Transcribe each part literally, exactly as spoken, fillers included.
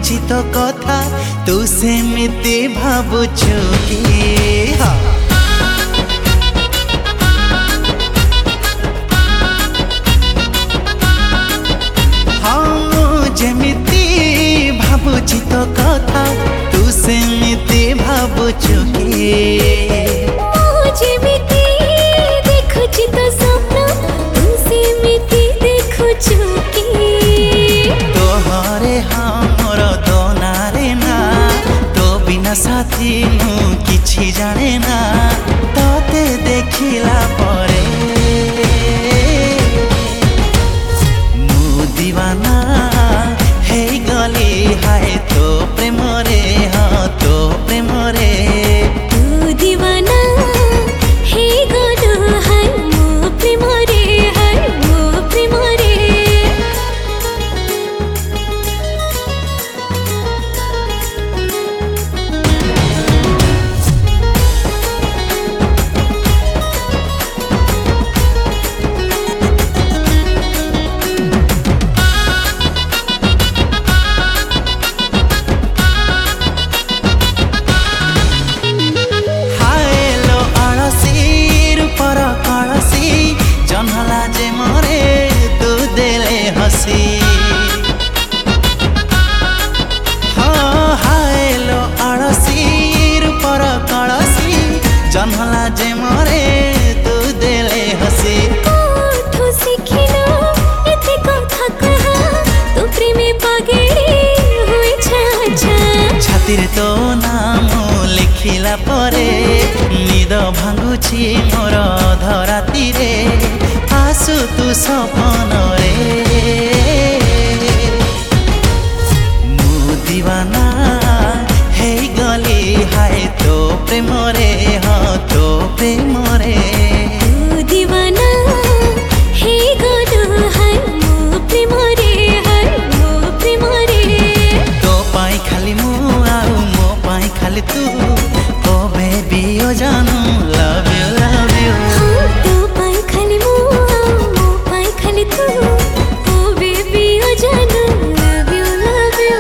ଭାବୁଛି ତ କଥା ତୁ ସେମିତି ଭାବୁଛୁ କି ହଁ ଯେମିତି ଭାବୁଛି ତ କଥା ତୁ ସେମିତି ଭାବୁଛୁ କି ମୁଁ ଯେମିତି ଦେଖୁଛି ତ ସ୍ୱପ୍ନ ତୁ ସେମିତି ଦେଖୁଛୁ କି ତୋହରେ ହଁ ମୋର ତୋ ନାରେ ନା ତୋ ବିନା ସାଥୀ ମୁଁ କିଛି ଜାଣେ ନା ତତେ ଦେଖିଲା ପରେ ମୁଁ ଦିୱାନା हाय तो प्रेम रे हाँ तो प्रेम रे तू दीवाना हे गलो हाय मो प्रेम रे हाय मो प्रेम रे जन्हला जे मोरे तू देले हसी हाँ हाय लो आड़सी रूपर कड़सी जन्हला जे मोरे तू देले हसी कोठो सिखिलो एते कथा कहा तू प्रेमे पगड़ी होई छाछा छाती रे तो नाम लिखिला परे निद भांगुछि मोर धराती रे आसु तू सपन रे मु दीवाना हे गली हाय तो प्रेम रे हाँ तो प्रेम रे तू दीवाना हे गलो हाय मो प्रेम रे हाय मो प्रेम रे तो पाई खाली मु आउ मो पाई खाली तू ओ बेबी ओ जानू लव यू लव यू हाँ तो पाई खाली मो मो पाई खाली तू ओ बेबी ओ जानू लव यू लव यू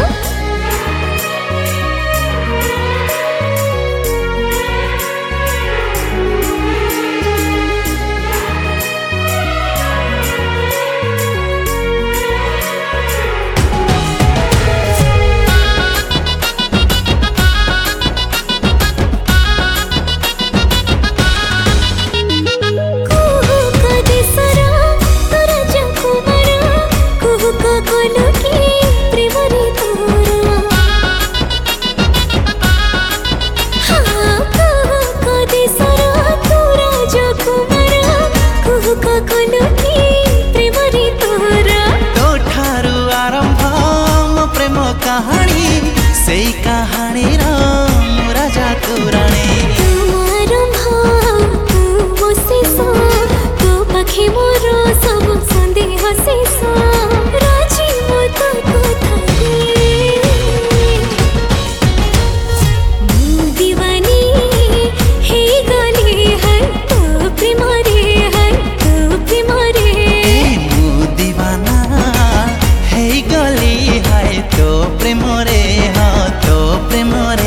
कहानी से कहानी राजा तू रानी तुम्हारो भाव तू वो शेष तो पाखे मोर सब सन्देह शेष राजी मो तो कथा मु दीवानी हे गली हाय तो प्रेम रे हाय तो प्रेम रे मु दीवाना हे गली हाय तो प्रेम रे हाँ तो प्रेम रे।